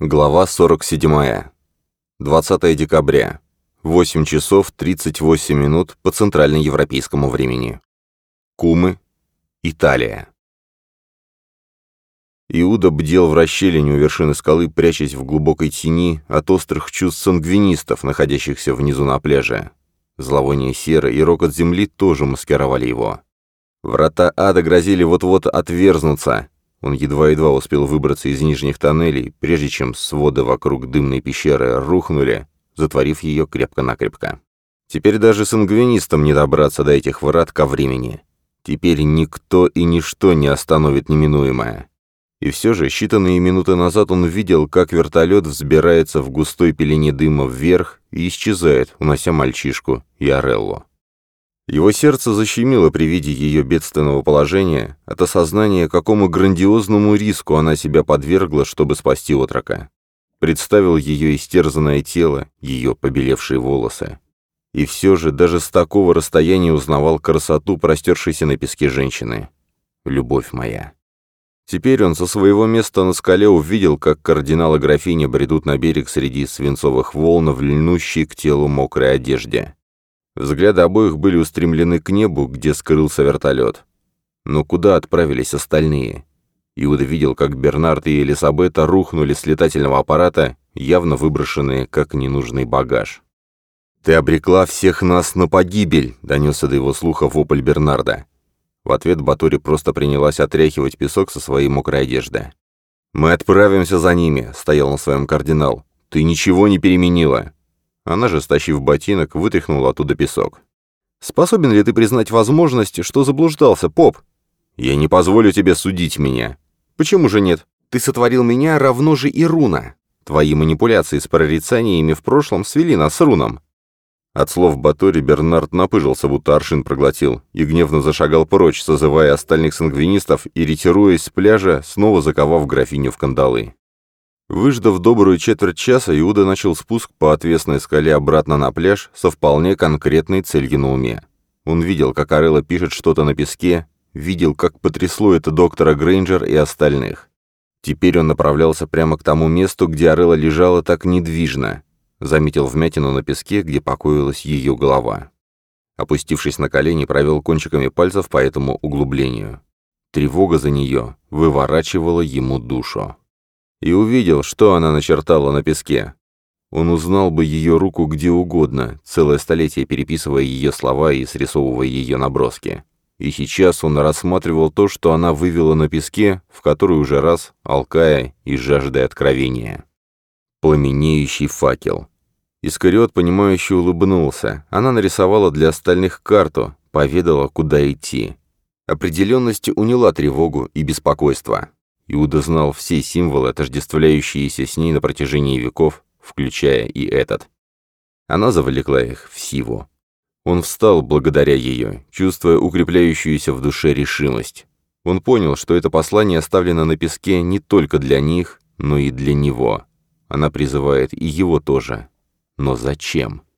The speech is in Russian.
Глава 47. 20 декабря. 8 часов 38 минут по центральноевропейскому времени. Кумы, Италия. Иуда бдел в расщелине у вершины скалы, прячась в глубокой тени от острых чувств сангвинистов, находящихся внизу на пляже. Зловоние серы и рокот земли тоже маскировали его. Врата ада грозили вот-вот отверзнуться. Он едва-едва успел выбраться из нижних тоннелей, прежде чем своды вокруг дымной пещеры рухнули, затворив ее крепко-накрепко. Теперь даже сангвинистам не добраться до этих врат ко времени. Теперь никто и ничто не остановит неминуемое. И все же, считанные минуты назад он видел, как вертолет взбирается в густой пелене дыма вверх и исчезает, унося мальчишку и Ореллу. Его сердце защемило при виде ее бедственного положения от осознания, какому грандиозному риску она себя подвергла, чтобы спасти отрока. Представил ее истерзанное тело, ее побелевшие волосы. И все же даже с такого расстояния узнавал красоту простершейся на песке женщины. «Любовь моя». Теперь он со своего места на скале увидел, как кардинал и графиня бредут на берег среди свинцовых волн в льнущей к телу мокрой одежде. Взгляды обоих были устремлены к небу, где скрылся вертолет. Но куда отправились остальные? Иуда видел, как Бернард и Элисабета рухнули с летательного аппарата, явно выброшенные как ненужный багаж. «Ты обрекла всех нас на погибель!» — донесся до его слуха вопль Бернарда. В ответ Батори просто принялась отряхивать песок со своей мокрой одежды. «Мы отправимся за ними», — стоял на своем кардинал. «Ты ничего не переменила». Она же, стащив ботинок, вытряхнула оттуда песок. «Способен ли ты признать возможность, что заблуждался, поп?» «Я не позволю тебе судить меня». «Почему же нет? Ты сотворил меня равно же и руна. Твои манипуляции с прорицаниями в прошлом свели нас с руном». От слов Батори Бернард напыжился, будто аршин проглотил, и гневно зашагал прочь, созывая остальных сангвинистов и, ретируясь с пляжа, снова заковав графиню в кандалы. Выждав добрую четверть часа, Иуда начал спуск по отвесной скале обратно на пляж со вполне конкретной целью на уме. Он видел, как Орелла пишет что-то на песке, видел, как потрясло это доктора Грейнджер и остальных. Теперь он направлялся прямо к тому месту, где Орелла лежала так недвижно. Заметил вмятину на песке, где покоилась ее голова. Опустившись на колени, провел кончиками пальцев по этому углублению. Тревога за нее выворачивала ему душу. И увидел, что она начертала на песке. Он узнал бы ее руку где угодно, целое столетие переписывая ее слова и срисовывая ее наброски. И сейчас он рассматривал то, что она вывела на песке, в который уже раз, алкая и жаждая откровения. Пламенеющий факел. Искариот, понимающе улыбнулся. Она нарисовала для остальных карту, поведала, куда идти. Определенность уняла тревогу и беспокойство. Иуда знал все символы, отождествляющиеся с ней на протяжении веков, включая и этот. Она завлекла их в сиву. Он встал благодаря ее, чувствуя укрепляющуюся в душе решимость. Он понял, что это послание оставлено на песке не только для них, но и для него. Она призывает и его тоже. Но зачем?